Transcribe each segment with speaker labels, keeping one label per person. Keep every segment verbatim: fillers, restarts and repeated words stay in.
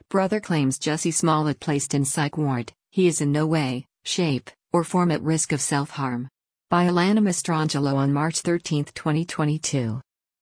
Speaker 1: Brother claims Jussie Smollett placed in psych ward. He is in no way, shape, or form at risk of self-harm. By Alana Mastrangelo on March thirteenth, twenty twenty-two.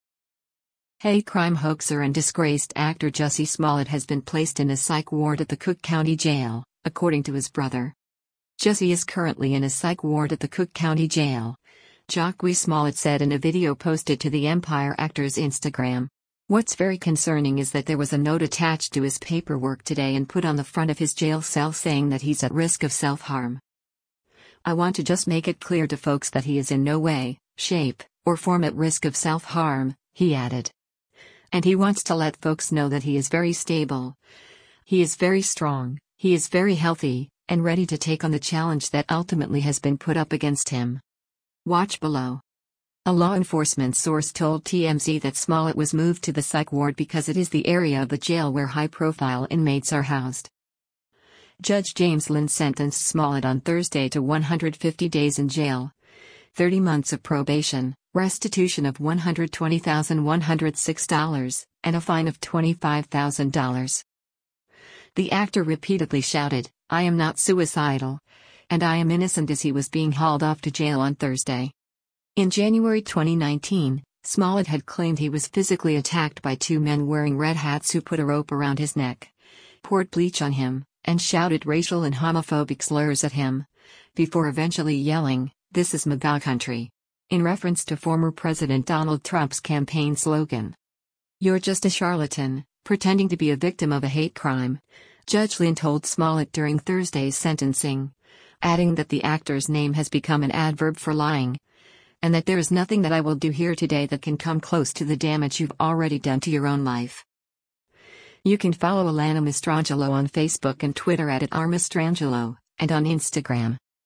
Speaker 1: Hate crime hoaxer and disgraced actor Jussie Smollett has been placed in a psych ward at the Cook County Jail, according to his brother. Jussie is currently in a psych ward at the Cook County Jail, Jacques Smollett said in a video posted to the Empire actor's Instagram. What's very concerning is that there was a note attached to his paperwork today and put on the front of his jail cell saying that he's at risk of self-harm. I want to just make it clear to folks that he is in no way, shape, or form at risk of self-harm, he added. And he wants to let folks know that he is very stable. He is very strong, he is very healthy, and ready to take on the challenge that ultimately has been put up against him. Watch below. A law enforcement source told T M Z that Smollett was moved to the psych ward because it is the area of the jail where high-profile inmates are housed. Judge James Lynn sentenced Smollett on Thursday to one hundred fifty days in jail, thirty months of probation, restitution of one hundred twenty thousand one hundred six dollars, and a fine of twenty-five thousand dollars. The actor repeatedly shouted, "I am not suicidal," and "I am innocent" as he was being hauled off to jail on Thursday. In January twenty nineteen, Smollett had claimed he was physically attacked by two men wearing red hats who put a rope around his neck, poured bleach on him, and shouted racial and homophobic slurs at him, before eventually yelling, "This is MAGA country," in reference to former President Donald Trump's campaign slogan. "You're just a charlatan, pretending to be a victim of a hate crime," Judge Lynn told Smollett during Thursday's sentencing, adding that the actor's name has become an adverb for lying, and that there is nothing that I will do here today that can come close to the damage you've already done to your own life. You can follow Alana Mastrangelo on Facebook and Twitter at, at r mastrangelo, and on Instagram